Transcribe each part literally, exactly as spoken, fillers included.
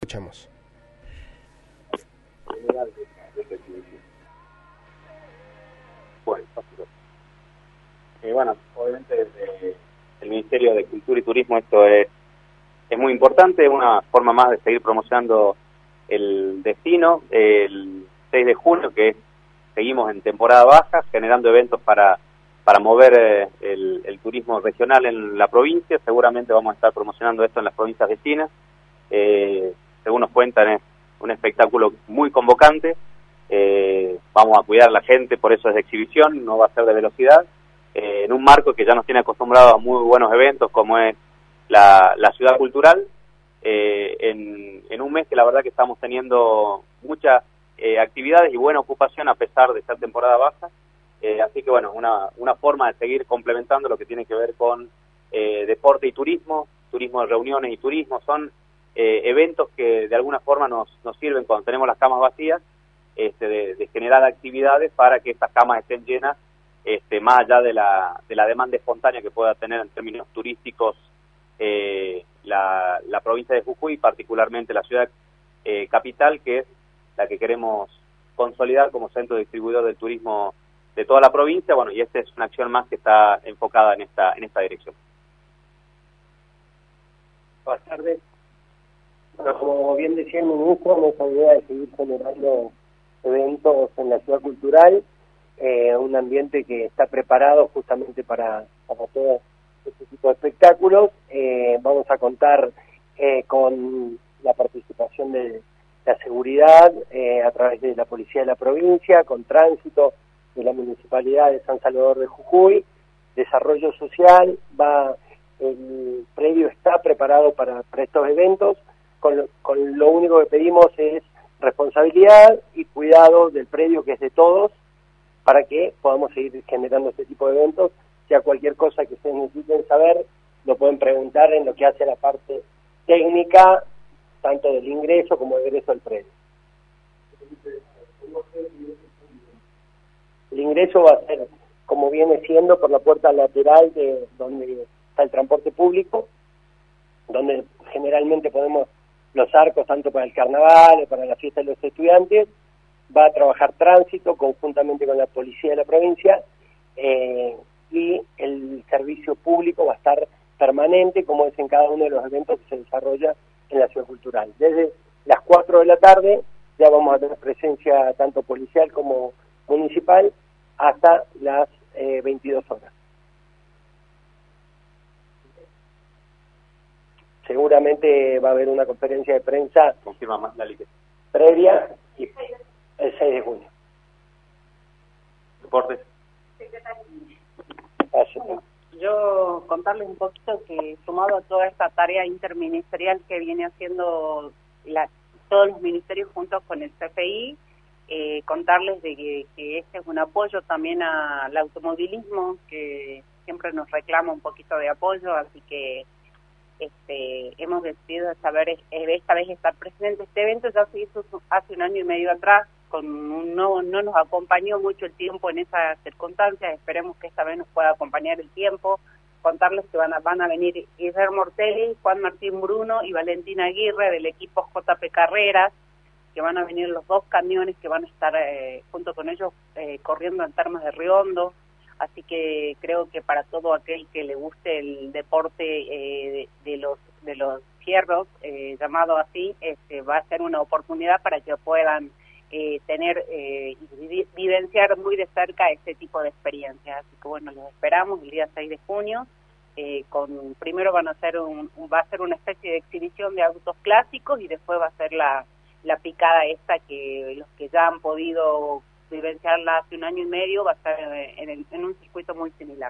Escuchamos. Bueno, eh, bueno, obviamente desde el Ministerio de Cultura y Turismo esto es, es muy importante, es una forma más de seguir promocionando el destino. El seis de junio, que es, seguimos en temporada baja, generando eventos para, para mover eh, el, el turismo regional en la provincia. Seguramente vamos a estar promocionando esto en las provincias vecinas. Eh, según nos cuentan, es un espectáculo muy convocante. Eh, vamos a cuidar a la gente, por eso es de exhibición, no va a ser de velocidad, eh, en un marco que ya nos tiene acostumbrados a muy buenos eventos como es la, la ciudad cultural, eh, en, en un mes que la verdad que estamos teniendo muchas eh, actividades y buena ocupación a pesar de esta temporada baja, eh, así que bueno, una, una forma de seguir complementando lo que tiene que ver con eh, deporte y turismo, turismo de reuniones y turismo, son eh, eventos que de alguna forma nos, nos sirven cuando tenemos las camas vacías, Este, de, de generar actividades para que estas camas estén llenas, este, más allá de la, de la demanda espontánea que pueda tener en términos turísticos eh, la, la provincia de Jujuy, particularmente la ciudad eh, capital, que es la que queremos consolidar como centro distribuidor del turismo de toda la provincia. Bueno, y esta es una acción más que está enfocada en esta, en esta dirección. Buenas tardes. Bueno, como bien decía el ministro, nuestra idea es seguir generando eventos en la ciudad cultural, eh, un ambiente que está preparado justamente para, para todo este tipo de espectáculos. Eh, vamos a contar eh, con la participación de la seguridad eh, a través de la policía de la provincia, con tránsito de la municipalidad de San Salvador de Jujuy, desarrollo social, va el predio está preparado para, para estos eventos, con lo, con lo único que pedimos es responsabilidad y cuidado del predio, que es de todos, para que podamos seguir generando este tipo de eventos. Ya cualquier cosa que ustedes necesiten saber, lo pueden preguntar en lo que hace la parte técnica, tanto del ingreso como del egreso del predio. El ingreso va a ser, como viene siendo, por la puerta lateral de donde está el transporte público, donde generalmente podemos los arcos tanto para el carnaval o para la fiesta de los estudiantes. Va a trabajar tránsito conjuntamente con la policía de la provincia, eh, y el servicio público va a estar permanente, como es en cada uno de los eventos que se desarrolla en la ciudad cultural. Desde las cuatro de la tarde ya vamos a tener presencia tanto policial como municipal hasta las eh, veintidós horas. Seguramente va a haber una conferencia de prensa Confirma más la liga previa y el seis de junio. Deportes. Yo contarles un poquito que sumado a toda esta tarea interministerial que viene haciendo la, todos los ministerios juntos con el C F I, eh, contarles de que, que este es un apoyo también al automovilismo, que siempre nos reclama un poquito de apoyo, así que Este, hemos decidido esta vez, esta vez estar presente. Este evento ya se hizo hace un año y medio atrás, con un no, no nos acompañó mucho el tiempo en esas circunstancias, esperemos que esta vez nos pueda acompañar el tiempo. Contarles que van a, van a venir Guillermo Ortelli, Juan Martín Bruno y Valentina Aguirre del equipo J P Carreras, que van a venir los dos camiones que van a estar eh, junto con ellos eh, corriendo en Termas de Riondo. Así que creo que para todo aquel que le guste el deporte eh, de, de los de los fierros, eh, llamado así, este, va a ser una oportunidad para que puedan eh, tener eh, y vivenciar muy de cerca este tipo de experiencias. Así que bueno, los esperamos el día seis de junio. Eh, con primero van a hacer un, va a ser una especie de exhibición de autos clásicos y después va a ser la la picada esta que los que ya han podido vivenciarla hace un año y medio va a estar en, el, en un circuito muy similar.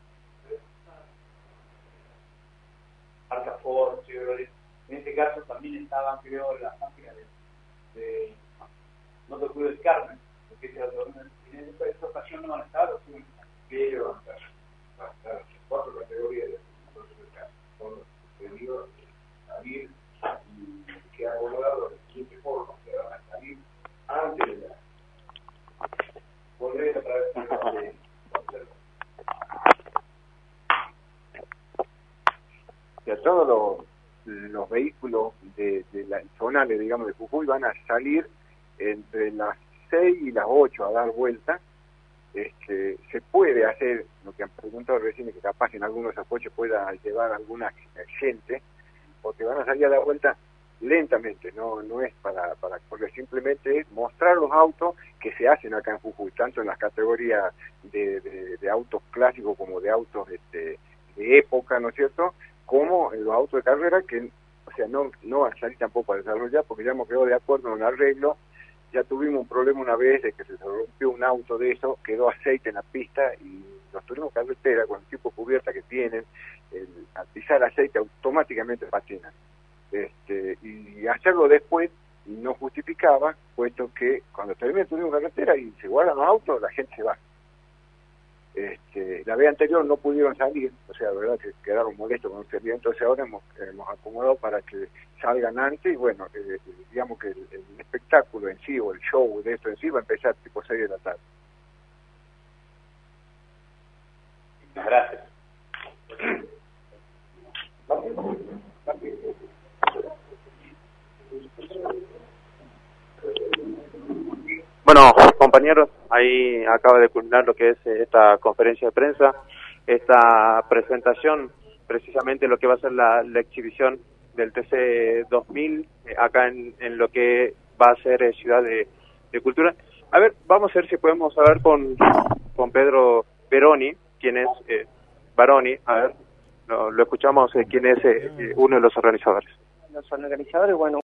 Marca Ford, Chevrolet. En este caso también estaba, creo, la máquina de, de no te cuido el Carmen, porque en esta, esta ocasión no van a estar, pero van a estar, van a estar cuatro categorías de por pedido salir y que ha abordado el siguiente foro, que van a salir antes de la volver otra vez a todos los, los vehículos de de las zonales, digamos, de Jujuy van a salir entre las seis y las ocho a dar vuelta. Este, se puede hacer, lo que han preguntado recién, que capaz en algunos apoyos pueda llevar alguna gente, porque van a salir a dar vuelta lentamente, no no es para, para porque simplemente es mostrar los autos que se hacen acá en Jujuy, tanto en las categorías de, de, de autos clásicos como de autos este, de época, ¿no es cierto?, como en los autos de carrera, que o sea no no van a salir tampoco a desarrollar, porque ya hemos quedado de acuerdo en un arreglo. Ya tuvimos un problema una vez de que se rompió un auto de eso, quedó aceite en la pista y nos tuvimos carretera con el tipo de cubierta que tienen, el, al pisar aceite automáticamente patinan. Este, y hacerlo después no justificaba, puesto que cuando termina tuvimos carretera y se guardan los autos, la gente se va. Este, la vez anterior no pudieron salir, o sea, la verdad que quedaron molestos con este día, entonces ahora hemos, hemos acomodado para que salgan antes y bueno, eh, digamos que el, el espectáculo en sí o el show de esto en sí va a empezar tipo seis de la tarde. Gracias. Bueno, compañeros, ahí acaba de culminar lo que es esta conferencia de prensa, esta presentación, precisamente lo que va a ser la, la exhibición del T C dos mil, eh, acá en, en lo que va a ser eh, Ciudad de, de Cultura. A ver, vamos a ver si podemos hablar con, con Pedro Baroni, quien es eh, Baroni, a ver, lo, lo escuchamos, eh, quien es eh, uno de los organizadores. Los organizadores, bueno,